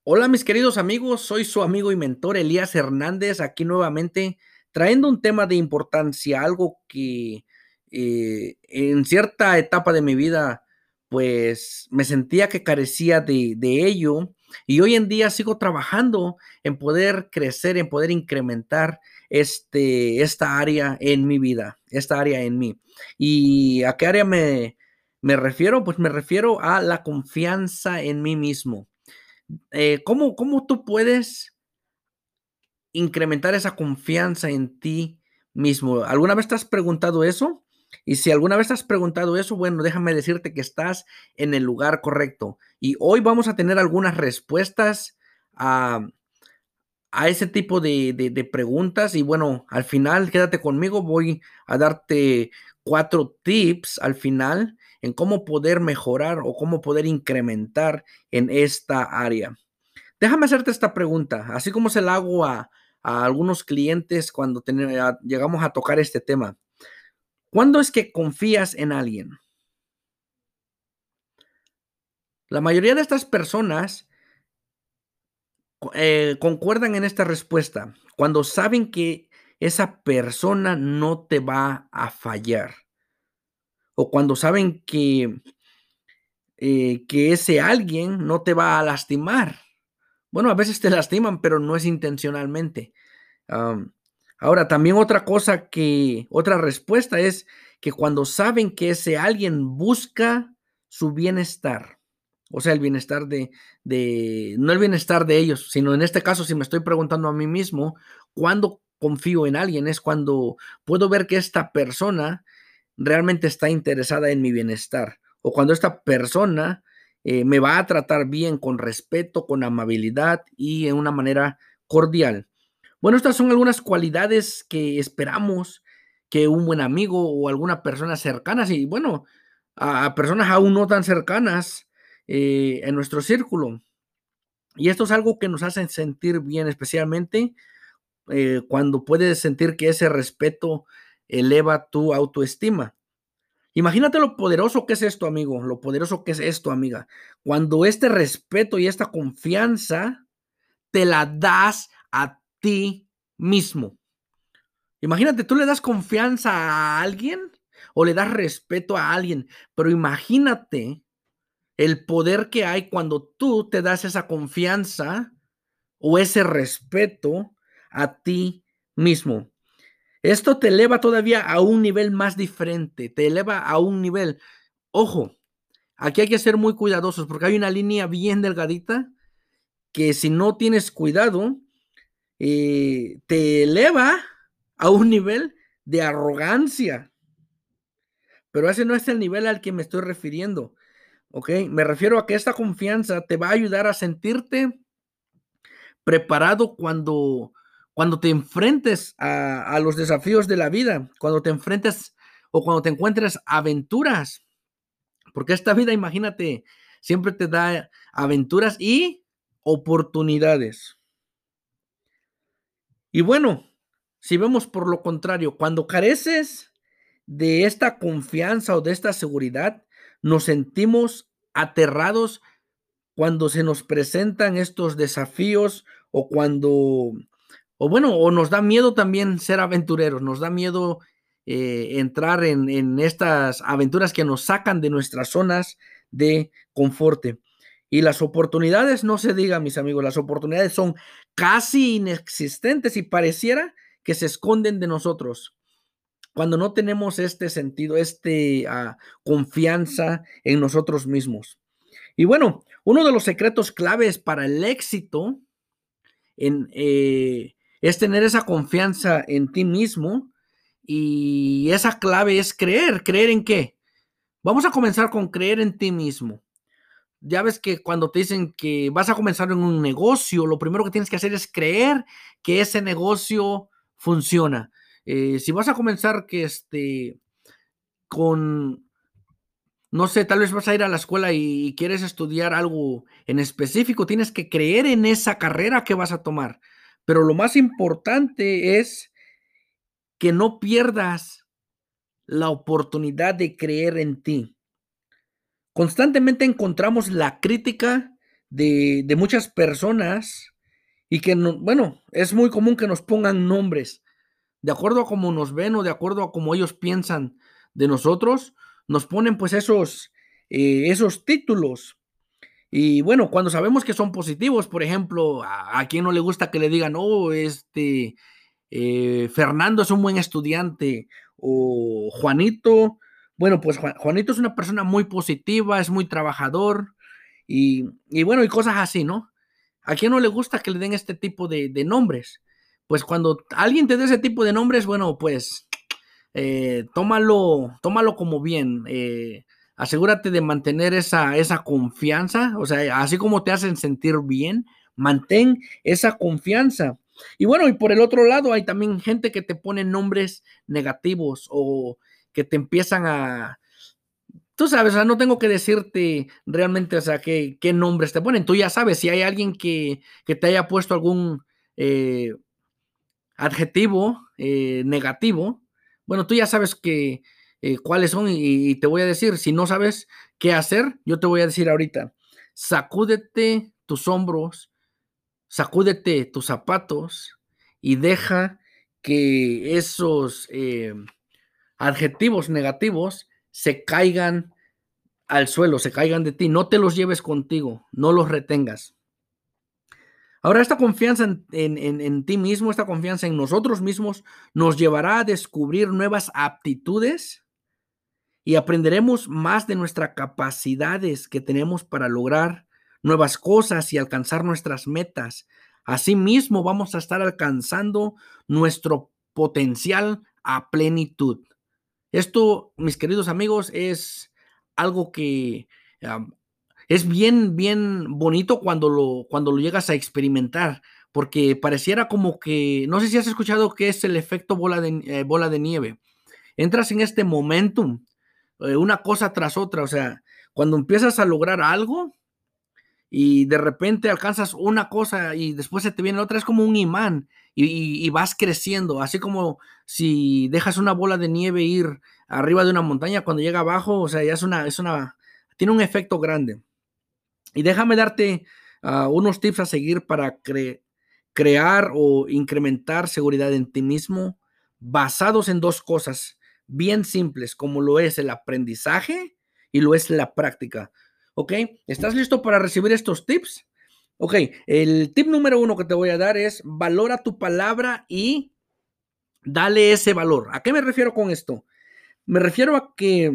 Hola mis queridos amigos, soy su amigo y mentor Elías Hernández, aquí nuevamente trayendo un tema de importancia, algo que en cierta etapa de mi vida pues me sentía que carecía de ello, y hoy en día sigo trabajando en poder crecer, en poder incrementar esta área en mi vida, esta área en mí. ¿Y a qué área me refiero? Pues me refiero a la confianza en mí mismo. ¿Cómo tú puedes incrementar esa confianza en ti mismo? ¿Alguna vez te has preguntado eso? Y si alguna vez te has preguntado eso, bueno, déjame decirte que estás en el lugar correcto. Y hoy vamos a tener algunas respuestas a, a ese tipo de preguntas. Y bueno, al final, quédate conmigo, voy a darte 4 tips al final en cómo poder mejorar o cómo poder incrementar en esta área. Déjame hacerte esta pregunta, así como se la hago a algunos clientes cuando llegamos a tocar este tema. ¿Cuándo es que confías en alguien? La mayoría de estas personas concuerdan en esta respuesta, cuando saben que esa persona no te va a fallar, o cuando saben que ese alguien no te va a lastimar. Bueno, a veces te lastiman, pero no es intencionalmente. Am, Ahora, también otra respuesta es que cuando saben que ese alguien busca su bienestar, o sea, el bienestar no el bienestar de ellos, sino en este caso, si me estoy preguntando a mí mismo, ¿cuándo confío en alguien? Es cuando puedo ver que esta persona realmente está interesada en mi bienestar, o cuando esta persona me va a tratar bien, con respeto, con amabilidad y en una manera cordial. Bueno, estas son algunas cualidades que esperamos que un buen amigo o alguna persona cercanas, y bueno, a personas aún no tan cercanas en nuestro círculo. Y esto es algo que nos hace sentir bien, especialmente cuando puedes sentir que ese respeto eleva tu autoestima. Imagínate lo poderoso que es esto, amigo, lo poderoso que es esto, amiga. Cuando este respeto y esta confianza te la das a ti mismo. Imagínate, tú le das confianza a alguien o le das respeto a alguien, pero imagínate el poder que hay cuando tú te das esa confianza o ese respeto a ti mismo. Esto te eleva todavía a un nivel más diferente, te eleva a un nivel. Ojo, aquí hay que ser muy cuidadosos porque hay una línea bien delgadita que si no tienes cuidado, te eleva a un nivel de arrogancia, pero ese no es el nivel al que me estoy refiriendo, ¿ok? Me refiero a que esta confianza te va a ayudar a sentirte preparado cuando te enfrentes a los desafíos de la vida, cuando te enfrentes o cuando te encuentres aventuras, porque esta vida, imagínate, siempre te da aventuras y oportunidades. Y bueno, si vemos por lo contrario, cuando careces de esta confianza o de esta seguridad, nos sentimos aterrados cuando se nos presentan estos desafíos o o nos da miedo también ser aventureros, nos da miedo entrar en estas aventuras que nos sacan de nuestras zonas de confort. Y las oportunidades, no se diga, mis amigos, las oportunidades son casi inexistentes y pareciera que se esconden de nosotros cuando no tenemos este sentido, confianza en nosotros mismos. Y bueno, uno de los secretos claves para el éxito es tener esa confianza en ti mismo, y esa clave es creer. ¿Creer en qué? Vamos a comenzar con creer en ti mismo. Ya ves que cuando te dicen que vas a comenzar en un negocio, lo primero que tienes que hacer es creer que ese negocio funciona. Si vas a comenzar con, no sé, tal vez vas a ir a la escuela y quieres estudiar algo en específico, tienes que creer en esa carrera que vas a tomar. Pero lo más importante es que no pierdas la oportunidad de creer en ti. Constantemente encontramos la crítica de muchas personas y que, bueno, es muy común que nos pongan nombres de acuerdo a cómo nos ven o de acuerdo a cómo ellos piensan de nosotros, nos ponen pues esos títulos. Y bueno, cuando sabemos que son positivos, por ejemplo, a quien no le gusta que le digan, oh, Fernando es un buen estudiante, o Juanito, bueno, pues Juanito es una persona muy positiva, es muy trabajador, y bueno, y cosas así, ¿no? ¿A quién no le gusta que le den este tipo de nombres? Pues cuando alguien te dé ese tipo de nombres, bueno, pues tómalo como bien. Asegúrate de mantener esa confianza, o sea, así como te hacen sentir bien, mantén esa confianza. Y bueno, y por el otro lado hay también gente que te pone nombres negativos o que te empiezan tú sabes, o sea, no tengo que decirte realmente, o sea, qué nombres te ponen. Tú ya sabes, si hay alguien que te haya puesto algún eh, adjetivo negativo, bueno, tú ya sabes cuáles son y te voy a decir, si no sabes qué hacer, yo te voy a decir ahorita, sacúdete tus hombros, sacúdete tus zapatos y deja que esos adjetivos negativos se caigan al suelo, se caigan de ti, no te los lleves contigo, no los retengas. Ahora, esta confianza en ti mismo, esta confianza en nosotros mismos, nos llevará a descubrir nuevas aptitudes y aprenderemos más de nuestras capacidades que tenemos para lograr nuevas cosas y alcanzar nuestras metas. Asimismo, vamos a estar alcanzando nuestro potencial a plenitud. Esto, mis queridos amigos, es algo que es bien, bien bonito cuando lo llegas a experimentar, porque pareciera como que, no sé si has escuchado qué es el efecto bola de nieve. Entras en este momentum, una cosa tras otra, o sea, cuando empiezas a lograr algo y de repente alcanzas una cosa y después se te viene otra, es como un imán y vas creciendo, así como si dejas una bola de nieve ir arriba de una montaña, cuando llega abajo, o sea, ya tiene un efecto grande. Y déjame darte unos tips a seguir para crear o incrementar seguridad en ti mismo, basados en dos cosas bien simples, como lo es el aprendizaje y lo es la práctica. ¿Ok? ¿Estás listo para recibir estos tips? Ok, el tip número uno que te voy a dar es valora tu palabra y dale ese valor. ¿A qué me refiero con esto? Me refiero a que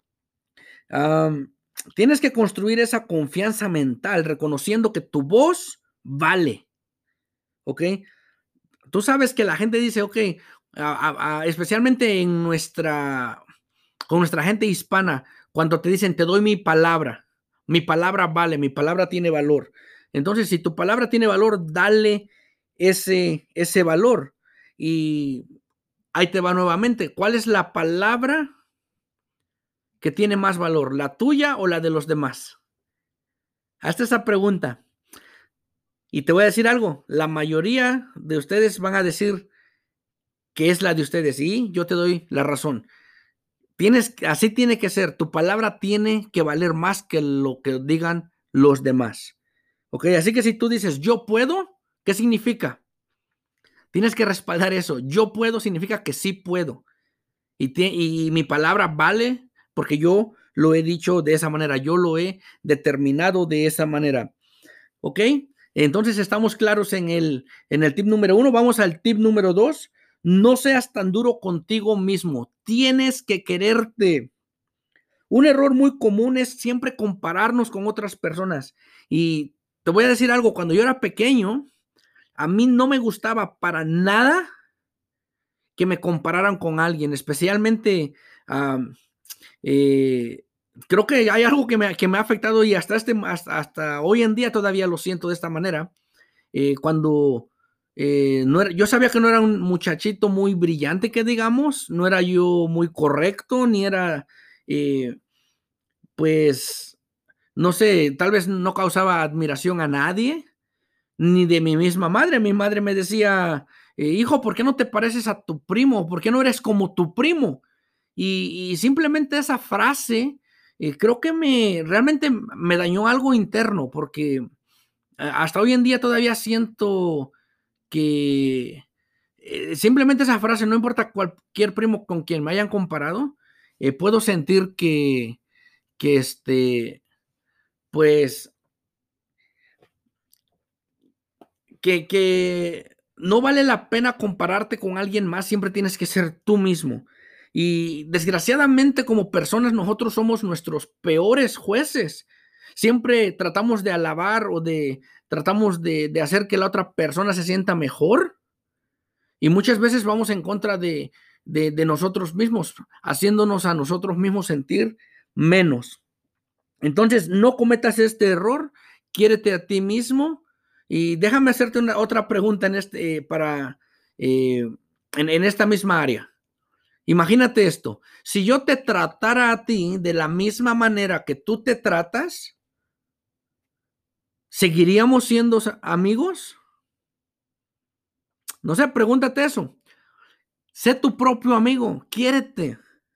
tienes que construir esa confianza mental reconociendo que tu voz vale, ¿ok? Tú sabes que la gente dice, ok, especialmente con nuestra gente hispana, cuando te dicen, te doy mi palabra vale, mi palabra tiene valor. Entonces, si tu palabra tiene valor, dale ese valor. Y ahí te va nuevamente, ¿cuál es la palabra que tiene más valor, la tuya o la de los demás? Hazte esa pregunta. Y te voy a decir algo, la mayoría de ustedes van a decir que es la de ustedes y yo te doy la razón. Así tiene que ser, tu palabra tiene que valer más que lo que digan los demás. ¿Ok? Así que si tú dices yo puedo, ¿qué significa? Tienes que respaldar eso. Yo puedo significa que sí puedo. Y mi palabra vale porque yo lo he dicho de esa manera, yo lo he determinado de esa manera. ¿Ok? Entonces estamos claros en el tip número uno. Vamos al tip número dos. No seas tan duro contigo mismo. Tienes que quererte. Un error muy común es siempre compararnos con otras personas. Y te voy a decir algo, cuando yo era pequeño, a mí no me gustaba para nada que me compararan con alguien, especialmente eh, creo que hay algo que me ha afectado y hasta hoy en día todavía lo siento de esta manera. Cuando yo sabía que no era un muchachito muy brillante, que digamos, no era yo muy correcto, ni era, pues, no sé, tal vez no causaba admiración a nadie, ni de mi misma madre. Mi madre me decía, hijo, ¿por qué no te pareces a tu primo? ¿Por qué no eres como tu primo? Y simplemente esa frase, creo que realmente me dañó algo interno, porque Hasta hoy en día todavía siento que simplemente esa frase, no importa cualquier primo con quien me hayan comparado, puedo sentir que pues, que no vale la pena compararte con alguien más, siempre tienes que ser tú mismo. Y desgraciadamente como personas nosotros somos nuestros peores jueces. Siempre tratamos de alabar o tratamos de hacer que la otra persona se sienta mejor y muchas veces vamos en contra de nosotros mismos, haciéndonos a nosotros mismos sentir menos. Entonces, no cometas este error, quiérete a ti mismo y déjame hacerte otra pregunta eh, en esta misma área. Imagínate esto, si yo te tratara a ti de la misma manera que tú te tratas, ¿seguiríamos siendo amigos? No sé, pregúntate eso. Sé tu propio amigo, quiérete.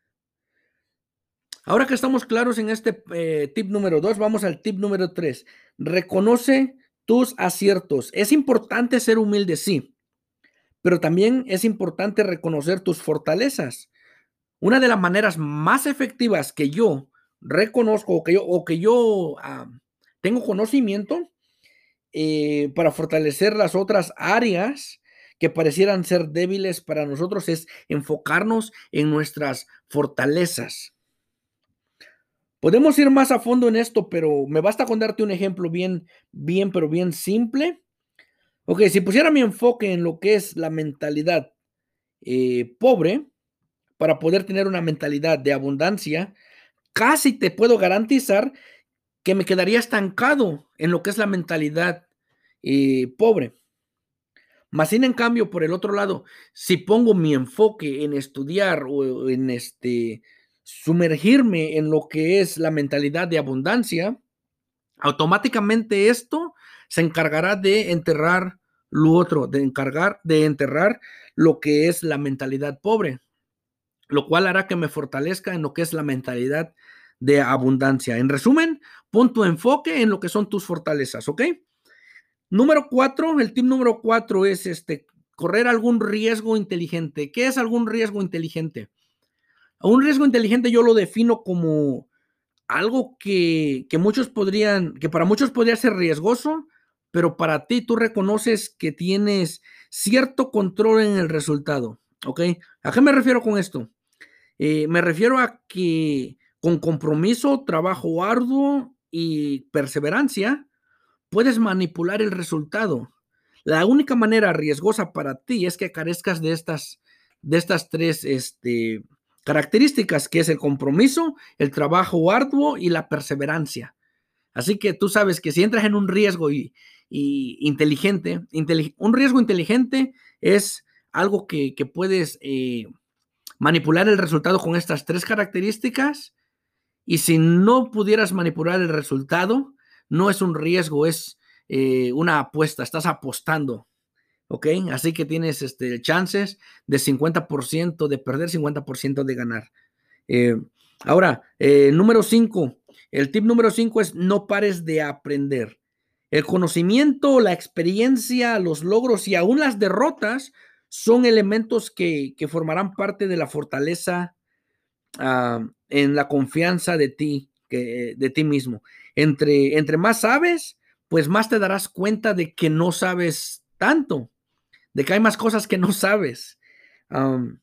Ahora que estamos claros en este tip número 2, vamos al tip número 3. Reconoce tus aciertos. Es importante ser humilde, sí, pero también es importante reconocer tus fortalezas. Una de las maneras más efectivas que yo reconozco o que yo tengo conocimiento para fortalecer las otras áreas que parecieran ser débiles para nosotros es enfocarnos en nuestras fortalezas. Podemos ir más a fondo en esto, pero me basta con darte un ejemplo pero bien simple. Ok, si pusiera mi enfoque en lo que es la mentalidad pobre, para poder tener una mentalidad de abundancia, casi te puedo garantizar que me quedaría estancado en lo que es la mentalidad pobre. Más sin en cambio, por el otro lado, si pongo mi enfoque en estudiar o en sumergirme en lo que es la mentalidad de abundancia, automáticamente esto se encargará de enterrar lo otro, de enterrar lo que es la mentalidad pobre, lo cual hará que me fortalezca en lo que es la mentalidad de abundancia. En resumen, pon tu enfoque en lo que son tus fortalezas, ¿ok? Número 4, el tip número 4 es correr algún riesgo inteligente. ¿Qué es algún riesgo inteligente? Un riesgo inteligente yo lo defino como algo que para muchos podría ser riesgoso, pero para ti tú reconoces que tienes cierto control en el resultado, ¿ok? ¿A qué me refiero con esto? Me refiero a que con compromiso, trabajo arduo y perseverancia, puedes manipular el resultado. La única manera riesgosa para ti es que carezcas de estas tres características, que es el compromiso, el trabajo arduo y la perseverancia. Así que tú sabes que si entras en un riesgo un riesgo inteligente es algo que puedes manipular el resultado con estas tres características, y si no pudieras manipular el resultado, no es un riesgo, es una apuesta, estás apostando, ¿ok? Así que tienes chances de 50% de perder, 50% de ganar. Eh, Ahora, número 5, el tip número 5 es no pares de aprender. El conocimiento, la experiencia, los logros y aún las derrotas son elementos que formarán parte de la fortaleza en la confianza de ti mismo. Entre más sabes, pues más te darás cuenta de que no sabes tanto, de que hay más cosas que no sabes. Um,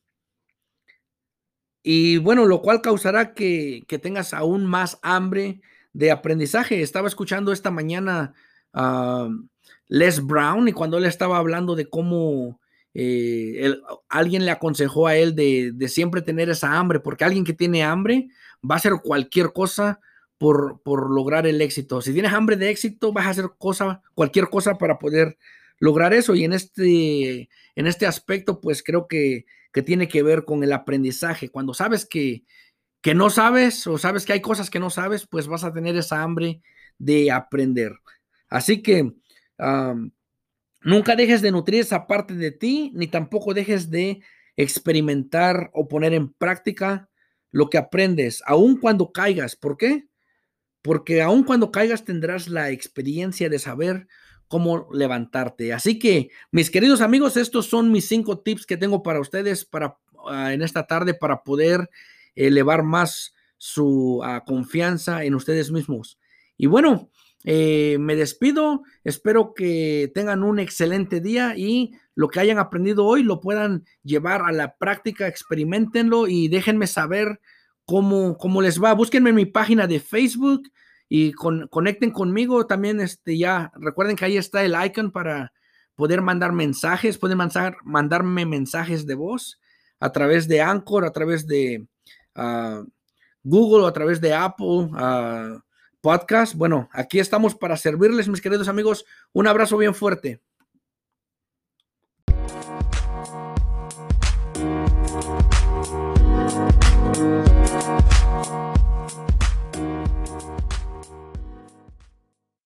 y bueno, lo cual causará que tengas aún más hambre de aprendizaje. Estaba escuchando esta mañana a Les Brown, y cuando él estaba hablando de cómo alguien le aconsejó a él de siempre tener esa hambre, porque alguien que tiene hambre va a hacer cualquier cosa por lograr el éxito. Si tienes hambre de éxito, vas a hacer cualquier cosa para poder lograr eso. Y en este aspecto, pues creo que tiene que ver con el aprendizaje. Cuando sabes que no sabes o sabes que hay cosas que no sabes, pues vas a tener esa hambre de aprender. Así que nunca dejes de nutrir esa parte de ti, ni tampoco dejes de experimentar o poner en práctica lo que aprendes, aun cuando caigas. ¿Por qué? Porque aun cuando caigas tendrás la experiencia de saber cómo levantarte. Así que, mis queridos amigos, estos son mis 5 tips que tengo para ustedes en esta tarde para poder elevar más su confianza en ustedes mismos. Y bueno, me despido. Espero que tengan un excelente día y lo que hayan aprendido hoy lo puedan llevar a la práctica, experimentenlo y déjenme saber cómo les va. Búsquenme en mi página de Facebook y conecten conmigo también. Ya recuerden que ahí está el icon para poder mandar mensajes. Pueden mandarme mensajes de voz a través de Anchor, a través de Google o a través de Apple Podcast. Bueno, aquí estamos para servirles, mis queridos amigos. Un abrazo bien fuerte.